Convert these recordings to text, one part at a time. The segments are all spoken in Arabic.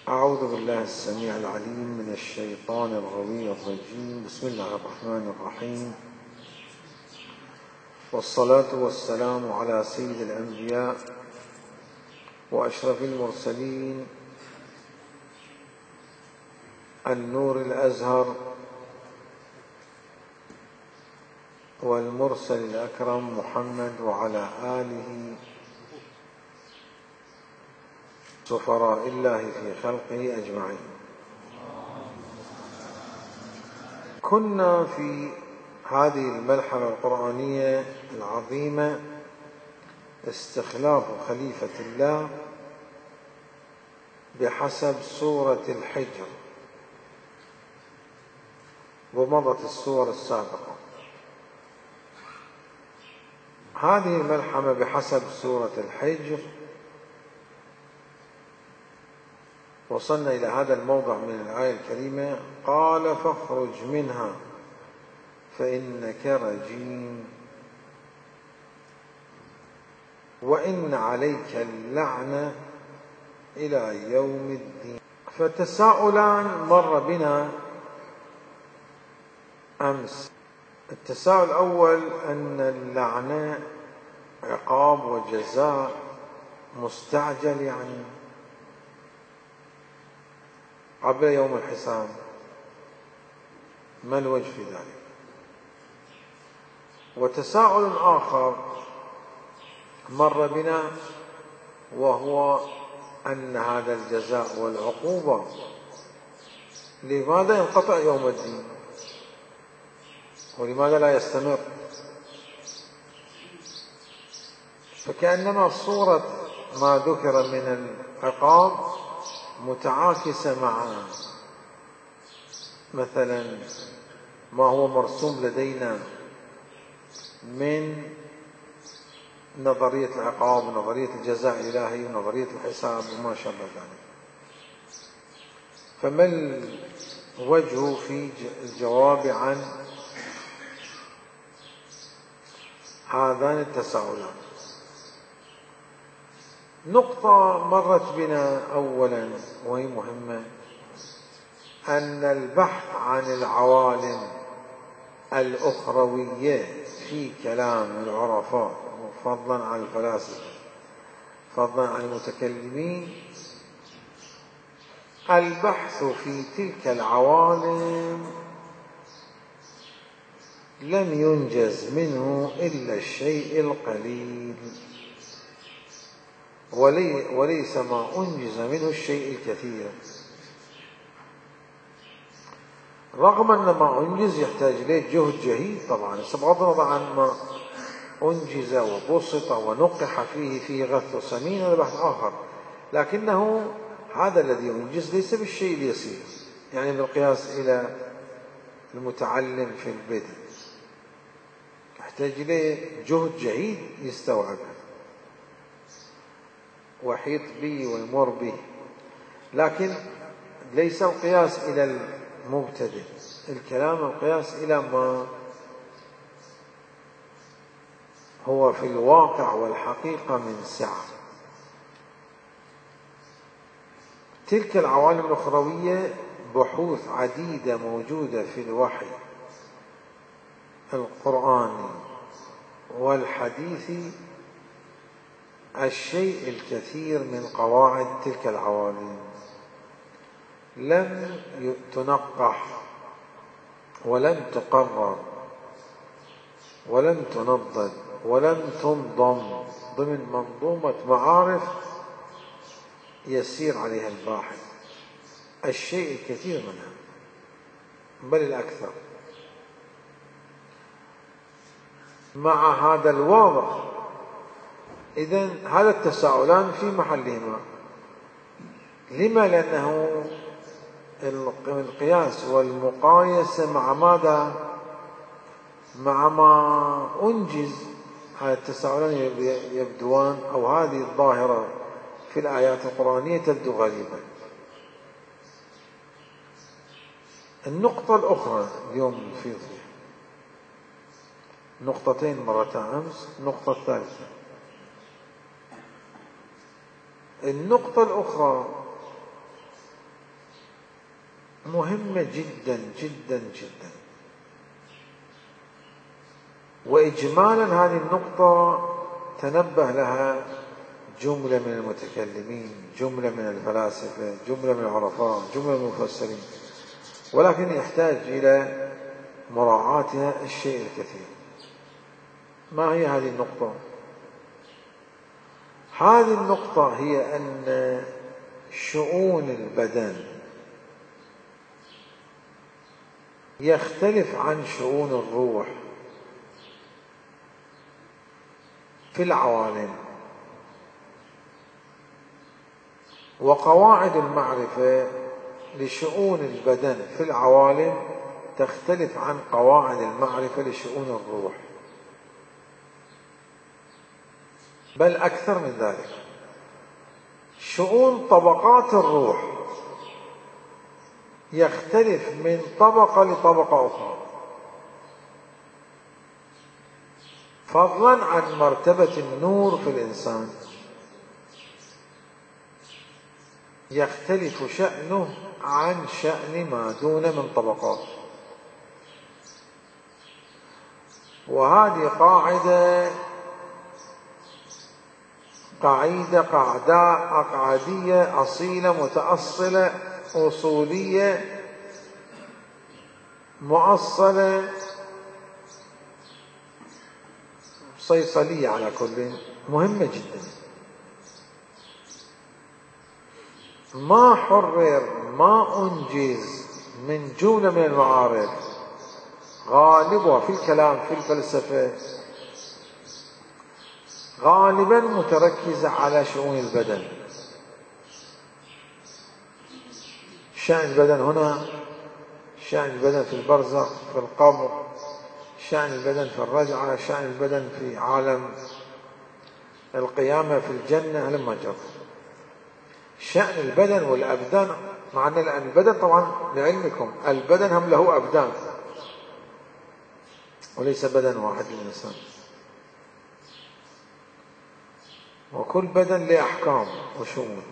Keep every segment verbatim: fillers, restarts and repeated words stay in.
أعوذ بالله السميع العليم من الشيطان الغوي الرجيم. بسم الله الرحمن الرحيم، والصلاة والسلام على سيد الأنبياء وأشرف المرسلين، النور الأزهر والمرسل الأكرم محمد وعلى آله سفراء الله في خلقه أجمعين. كنا في هذه الملحمة القرآنية العظيمة استخلاف خليفة الله بحسب سورة الحجر، ومضت السور السابقة. هذه الملحمة بحسب سورة الحجر وصلنا إلى هذا الموضع من الآية الكريمة: قال فاخرج منها فإنك رجيم وإن عليك اللعنة إلى يوم الدين. فتساؤلان مر بنا أمس. التساؤل الأول أن اللعنة عقاب وجزاء مستعجل، يعني قبل يوم الحساب، ما الوجه في ذلك؟ وتساؤل آخر مر بنا وهو أن هذا الجزاء والعقوبة لماذا ينقطع يوم الدين ولماذا لا يستمر؟ فكأنما صورة ما ذكر من العقاب متعاكسة مع مثلا ما هو مرسوم لدينا من نظرية العقاب ونظرية الجزاء الإلهي ونظرية الحساب وما شابه ذلك. فما الوجه في الجواب عن هذان التساؤلان؟ نقطة مرت بنا أولا وهي مهمة، أن البحث عن العوالم الأخروية في كلام العرفاء، فضلا عن الفلاسفة، فضلا عن المتكلمين، البحث في تلك العوالم لم ينجز منه إلا الشيء القليل، ولي وليس ما أنجز منه الشيء الكثير، رغم أن ما أنجز يحتاج إليه جهد جهيد طبعا، بغض النظر عن ما أنجز وبسط ونقح فيه في غث سمين، هذا بحث آخر، لكنه هذا الذي ينجز ليس بالشيء اليسير، يعني بالقياس إلى المتعلم في البدء يحتاج إليه جهد جهيد يستوعبه ويحيط به ويمر به، لكن ليس القياس إلى المبتدئ، الكلام القياس إلى ما هو في الواقع والحقيقة من سعة. تلك العوالم الأخروية بحوث عديدة موجودة في الوحي القرآني والحديثي، الشيء الكثير من قواعد تلك العوالم لم تنقح ولم تقرر ولم تنضد ولم تنظم ضمن منظومة معارف يسير عليها الباحث، الشيء الكثير منها بل الأكثر. مع هذا الواضح، إذن هذا التساؤلان في محلهما. لما؟ لأنه القياس والمقايسة مع ماذا؟ مع ما أنجز. هذا التساؤلان يبدوان، أو هذه الظاهرة في الآيات القرآنية تبدو غريبة. النقطة الأخرى اليوم في نقطتين مرتا أمس، النقطة الثالثة النقطة الأخرى مهمة جدا جدا جدا. وإجمالا هذه النقطة تنبه لها جملة من المتكلمين، جملة من الفلاسفة، جملة من العرفاء، جملة من المفسرين، ولكن يحتاج إلى مراعاتها الشيء الكثير. ما هي هذه النقطة؟ هذه النقطة هي أن شؤون البدن يختلف عن شؤون الروح في العوالم، وقواعد المعرفة لشؤون البدن في العوالم تختلف عن قواعد المعرفة لشؤون الروح، بل أكثر من ذلك. شؤون طبقات الروح يختلف من طبقة لطبقة أخرى، فضلا عن مرتبة النور في الإنسان يختلف شأنه عن شأن ما دون من طبقات. وهذه قاعدة قاعدة قاعدة أقعدية أصيلة متأصلة أصولية مؤصلة صيصلية، على كل مهمة جدا. ما حرر ما أنجز من جملة من المعارف غالبها في الكلام في الفلسفة غالبا متركزة على شؤون البدن. شأن البدن هنا، شأن البدن في البرزخ في القبر، شأن البدن في الرجعة، شأن البدن في عالم القيامة في الجنة لما جرى. شأن البدن والأبدان، مع أن البدن طبعا لعلمكم البدن هم له أبدان وليس بدن واحد للإنسان، وكل بدن له أحكام وشؤون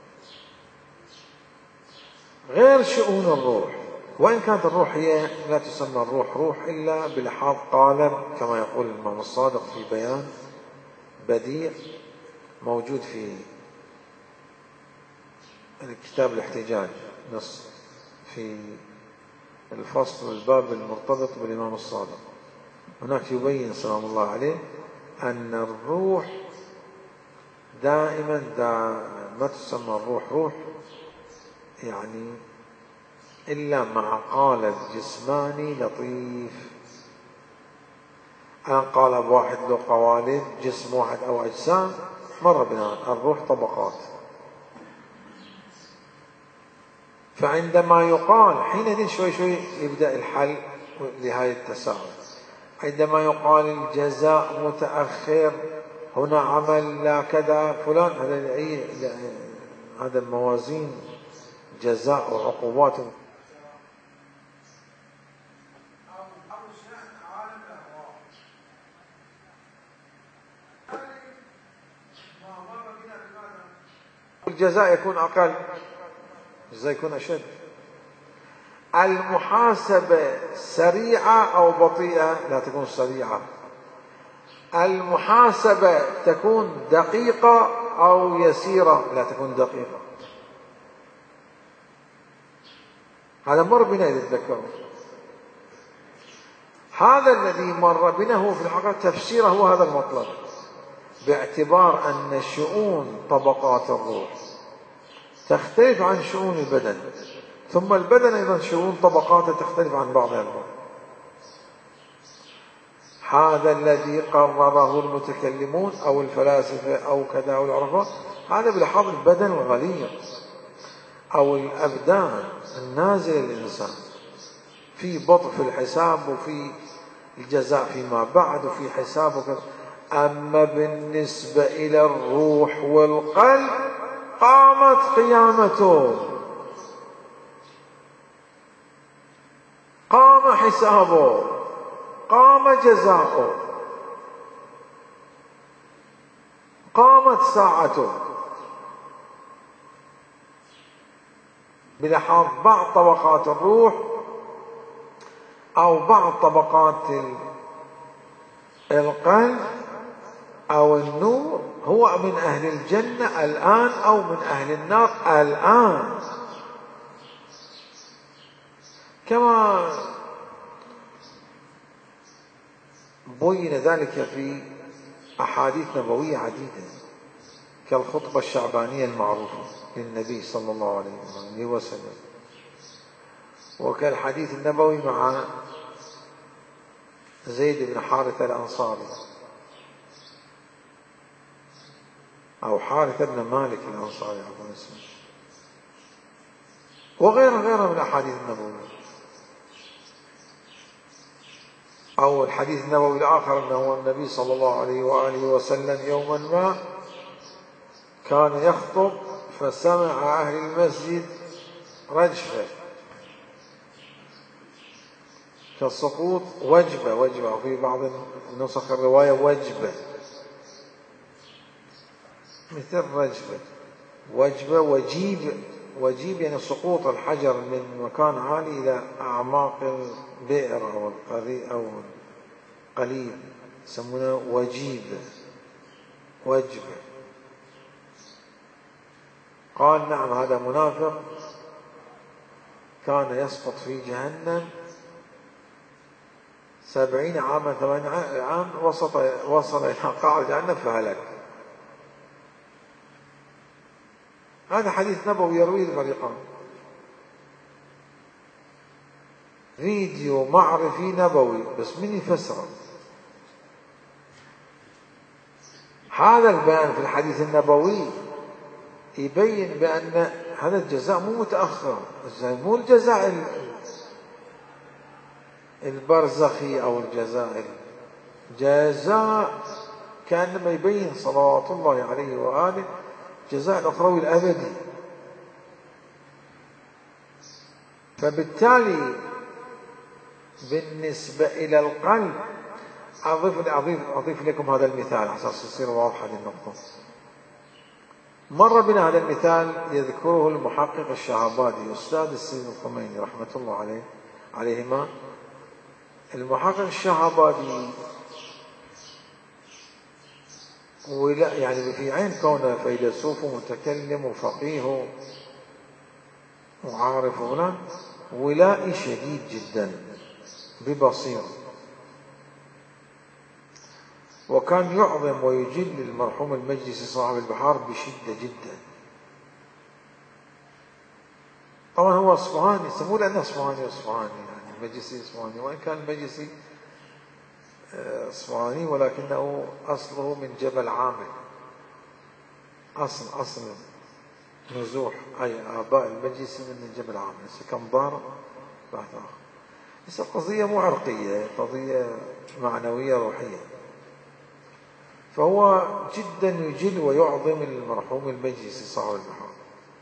غير شؤون الروح. وإن كانت الروح هي لا تسمى الروح روح إلا بلحاظ قالب، كما يقول الإمام الصادق في بيان بديع موجود في كتاب الاحتجاج، نص في الفصل الباب المرتبط بالإمام الصادق. هناك يبين سلام الله عليه أن الروح دائما دا ما تسمى الروح روح يعني إلا مع قالب جسماني لطيف. الآن قالب واحد له قوالب، جسم واحد أو أجسام، مر بنا الروح طبقات. فعندما يقال حينئذ شوي شوي يبدأ الحل لهذه التساؤل. عندما يقال الجزاء متأخر، هنا عمل لا كذا فلان، هذا أي هذا الموازين جزاء وعقوبات. الجزاء يكون أقل، الجزاء يكون أشد. المحاسبة سريعة أو بطيئة؟ لا تكون سريعة. المحاسبة تكون دقيقة أو يسيرة؟ لا تكون دقيقة. هذا مر بنا يتذكرون. هذا الذي مر بنا هو في الحقيقة تفسيره هو هذا المطلب، باعتبار أن شؤون طبقات الروح تختلف عن شؤون البدن، ثم البدن أيضا شؤون طبقاته تختلف عن بعضها البعض. هذا الذي قرره المتكلمون أو الفلاسفة أو كذا أو العرفاء، هذا بلحاظ البدن الغليظ أو الأبدان النازلة للإنسان، في بطء في الحساب وفي الجزاء فيما بعد وفي حساب وكذا. أما بالنسبة إلى الروح والقلب قامت قيامته، قام حسابه، قام جزاؤه، قامت ساعته. بلحاظ بعض طبقات الروح أو بعض طبقات القلب أو النور، هو من أهل الجنة الآن أو من أهل النار الآن، كما بين ذلك في أحاديث نبوية عديدة كالخطبة الشعبانية المعروفة للنبي صلى الله عليه وسلم، وكالحديث النبوي مع زيد بن حارثة الأنصاري أو حارثة بن مالك الأنصاري عفوا اسمه، وغيرها غيرها من الأحاديث النبوية. أو الحديث النبوي الآخر أنه النبي صلى الله عليه وآله وسلم يوما ما كان يخطب فسمع أهل المسجد رجفة كالسقوط وجبة وجبة، وفي بعض النسخ الرواية وجبة مثل رجفة وجبة وجيب. وجيب يعني سقوط الحجر من مكان عالي إلى أعماق البئر أو القليل أو قليل يسمونه وجيب وجبة. قال نعم هذا منافق كان يسقط في جهنم سبعين عاما ثمانين عام وصل وصل إلى قاع جهنم فهلك. هذا حديث نبوي يرويه الفريقان، فيديو معرفي نبوي، بس من يفسره؟ هذا البيان في الحديث النبوي يبين بأن هذا الجزاء مو متأخر، مو الجزاء البرزخي أو الجزاء الجزاء كأنما يبين صلوات الله عليه وآله جزاء الأخروي الأبدي. فبالتالي بالنسبة إلى القلب أضيف أضيف أضيف لكم هذا المثال على أساس تصير واضحة هذه النقطة. مر بنا هذا المثال يذكره المحقق الشعبادي أستاذ السيد الخميني رحمة الله عليه عليهما. المحقق الشعبادي ولا يعني في عين كونه فيلسوف ومتكلم وفقيه وعارف هنا ولائي شديد جدا ببصيرة، وكان يعظم ويجل المرحوم المجلسي صاحب البحار بشدة جدا. طبعا هو اصفهاني، يسموه لأنه اصفهاني اصفهاني يعني المجلسي اصفهاني، وإن كان المجلسي اصفهاني ولكنه أصله من جبل عامر، أصل أصل نزوح أي آباء المجلسي من جبل عامر سكندر بعد آخر. بس القضية مو عرقية، قضية معنوية روحية. فهو جدا يجل ويعظم المرحوم المجلسي صاحب البحار،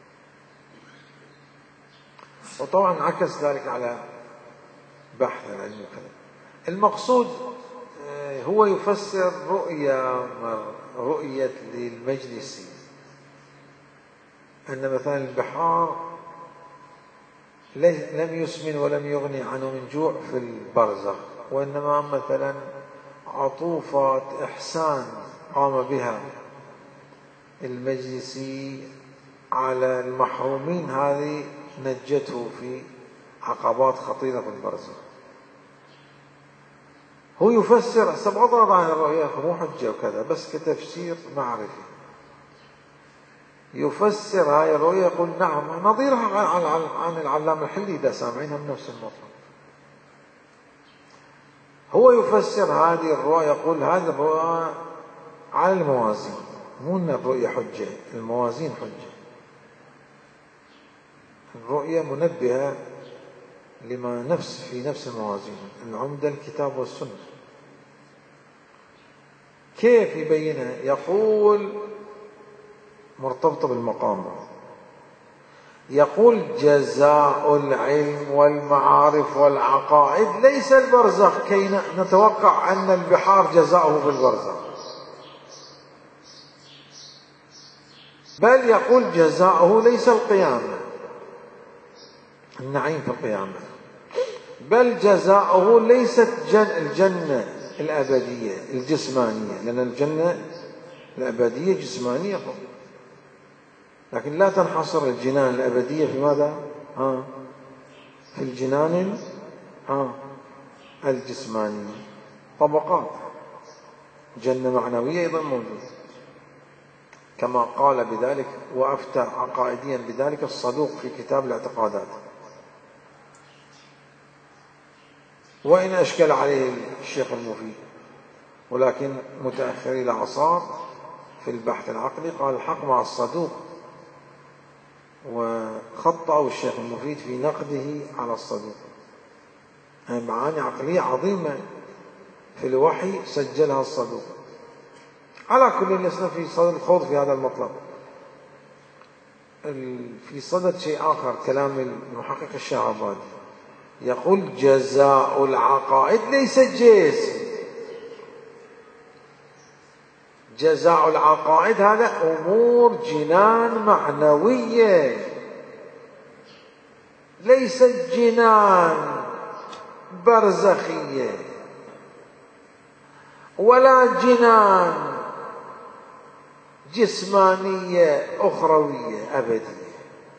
وطبعا عكس ذلك على بحث العلم وكذا. المقصود هو يفسر رؤية رؤية للمجلسي أن مثلا البحار لم يسمن ولم يغني عنه من جوع في البرزخ، وإنما مثلا عطوفات إحسان قام بها المجلسي على المحرومين هذه نجته في عقبات خطيرة في البرزخ. هو يفسر سبعة عن الرؤيا مو حجة وكذا، بس كتفسير معرفي يفسر هاي الرؤيا يقول نعم نظيرها عن العلامة الحلي إذا سامعينها من نفس المطلب. هو يفسر هذه الرؤيا يقول هذه الرؤيا على الموازين، مو أن الرؤيا حجة، الموازين حجة. الرؤيا منبهة لما نفس في نفس الموازين، العمدة الكتاب والسنة. كيف يبينها؟ يقول مرتبطة بالمقام، يقول جزاء العلم والمعارف والعقائد ليس البرزخ كي نتوقع أن البحار جزاؤه في البرزخ، بل يقول جزاؤه ليس القيامة النعيم في القيامة، بل جزاؤه ليست جن الجنة الأبدية الجسمانية، لأن الجنة الأبدية جسمانية فقط، لكن لا تنحصر الجنان الأبدية في ماذا؟ ها في الجنان ها الجسمانية، طبقات. جنة معنوية أيضا موجودة، كما قال بذلك وأفتى عقائديا بذلك الصدوق في كتاب الاعتقادات، وإن أشكل عليه الشيخ المفيد، ولكن متأخري الأعصار في البحث العقلي قال الحق مع الصدوق، وخطأوا الشيخ المفيد في نقده على الصدوق. معاني عقلية عظيمة في الوحي سجلها الصدوق. على كل لسنا في صدد الخوض في هذا المطلب. في صدد شيء آخر، كلام المحقق الشعراني يقول جزاء العقائد ليس جسم، جزاء العقائد هذا أمور جنان معنوية، ليست جنان برزخية ولا جنان جسمانية أخروية أبدية.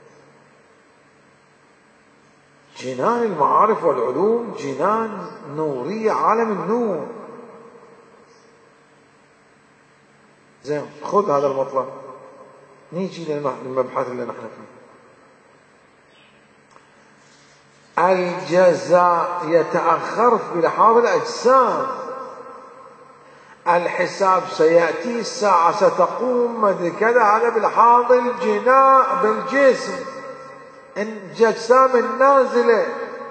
جنان المعارف والعلوم جنان نورية، عالم النور. زين، خذ هذا المطلب، نيجي للمبحث اللي نحن فيه. الجزاء يتأخر في لحاظ الأجسام، الحساب سيأتي، الساعة ستقوم كذا، هذا بلحاظ الجناء بالجسم، الأجسام النازلة.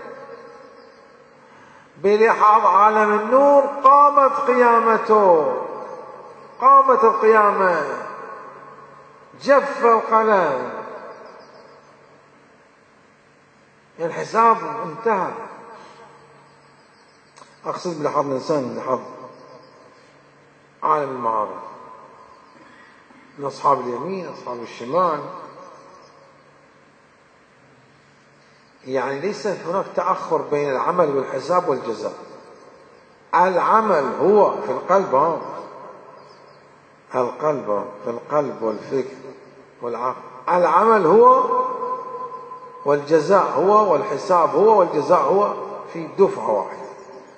بلحاظ عالم النور قامت قيامته، قامت القيامة، جف القلم، الحساب انتهى. أقصد بلحاظ الإنسان، بلحاظ عالم المعارف، من أصحاب اليمين أصحاب الشمال. يعني ليس هناك تأخر بين العمل والحساب والجزاء. العمل هو في القلب، القلب في القلب والفكر والعقل. العمل هو والجزاء هو، والحساب هو والجزاء هو في دفعة واحدة،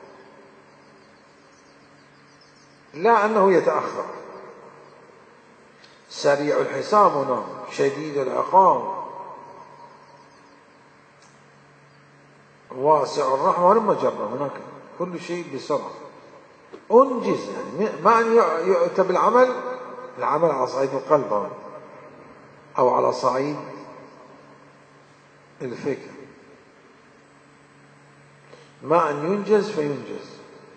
لا أنه يتأخر. سريع الحساب هنا، شديد العقاب، واسع الرحمة والمجرة، هناك كل شيء بسرعة. أنجز، يعني ما أن يؤتى بالعمل، العمل على صعيد القلب أو على صعيد الفكر، ما أن ينجز فينجز،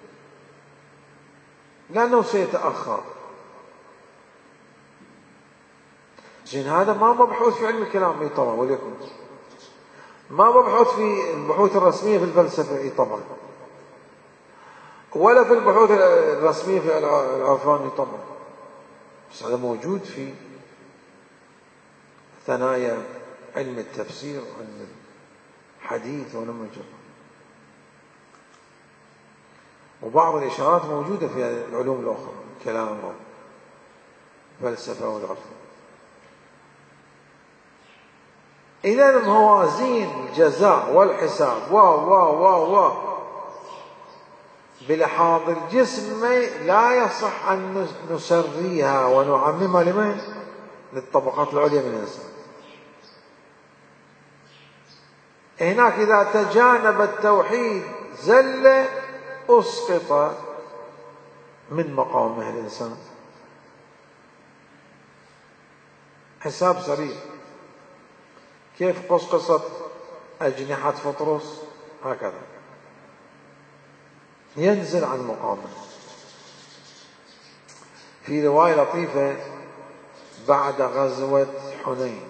لأنه سيتأخر. زين، هذا ما مبحوث في علم الكلام، اي طبعا، وليكن ما مبحوث في البحوث الرسمية في الفلسفة، اي طبعا، ولا في البحوث الرسمية في العرفان، اي طبعا، بس هذا موجود في ثنايا علم التفسير وعلم الحديث ولم يجرب، وبعض الإشارات موجودة في العلوم الأخرى، الكلام والفلسفة والعرفان. إذا موازين الجزاء والحساب و و و و بلحاظ الجسم لا يصح أن نسريها ونعممها لمن؟ للطبقات العليا من الإنسان. هناك إذا تجانب التوحيد زل أسقط من مقامه الإنسان. حساب سريع، كيف قصقصت أجنحة فطرس هكذا ينزل عن مقامه. في رواية لطيفة بعد غزوة حنين،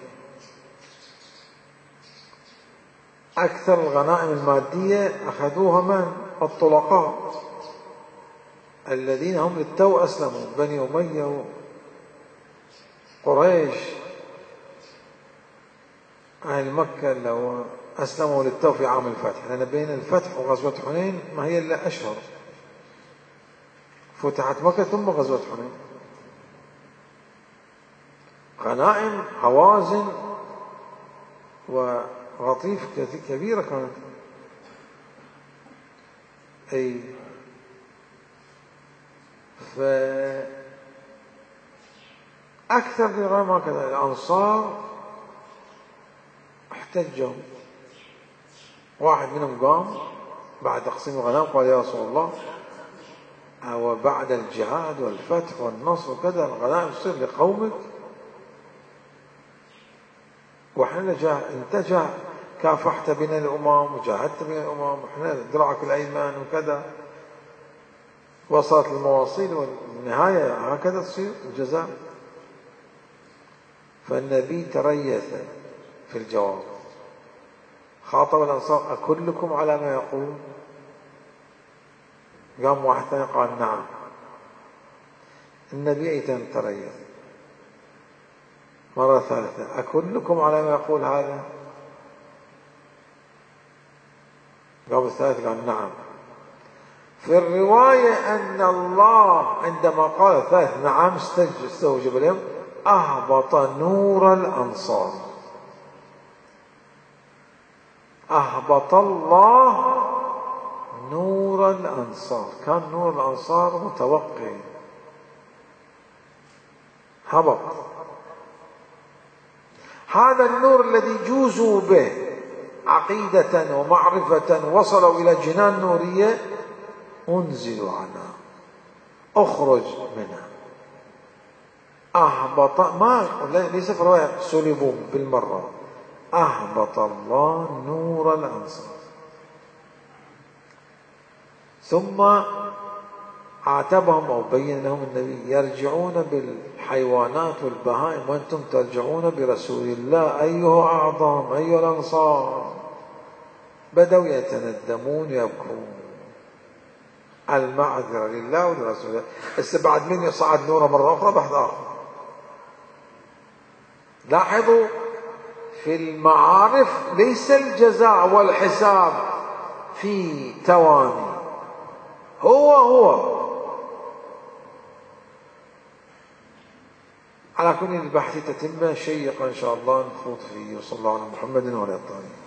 أكثر الغنائم المادية أخذوها من؟ الطلقاء الذين هم للتو أسلموا، بني أمية وقريش، أهل مكة لو أسلموا للتو في عام الفتح، لأن بين الفتح وغزوة حنين ما هي إلا أشهر، فتحت مكة ثم غزوة حنين. غنائم هوازن وغطيف كبيرة كانت. أي فأكثر من ما كذا الأنصار احتجوا، واحد منهم قام بعد تقسيم الغنائم قال يا رسول الله وبعد الجهاد والفتح والنصر وكذا الغنائم تصير لقومك، وحنا انت كافحت بين الأمم وجاهدت بين الأمم وحنا دراعك الأيمن وكذا، وصلت المواصيل والنهاية هكذا تصير الجزاء. فالنبي تريث في الجواب، خاطب الأنصار أكلكم على ما يقول؟ قام واحد ثاني قال نعم. النبي أيضا تريث مرة ثالثة أكلكم على ما يقول هذا؟ قام الثالث قال نعم. في الرواية أن الله عندما قال الثالث نعم استوجب لهم أهبط نور الأنصار، أهبط الله نور الأنصار، كان نور الأنصار متوقع هبط. هذا النور الذي جوزوا به عقيدة ومعرفة وصلوا إلى جنان نورية انزلوا عنها، اخرج منها، أهبط ما ليس في رواية سلبوا بالمرة، أهبط الله نور الأنصار. ثم عاتبهم أو بين لهم النبي يرجعون بالحيوانات والبهائم وأنتم ترجعون برسول الله أيها أعظم أيها الأنصار. بدأوا يتندمون يبكون، المعذرة لله ولرسوله. استبعد من يصعد نوره مرة أخرى بحث آخر. لاحظوا في المعارف ليس الجزاء والحساب في تواني، هو هو على كل البحث تتم شيقا إن شاء الله نفوت فيه. وصلى الله على محمد وعلى آله.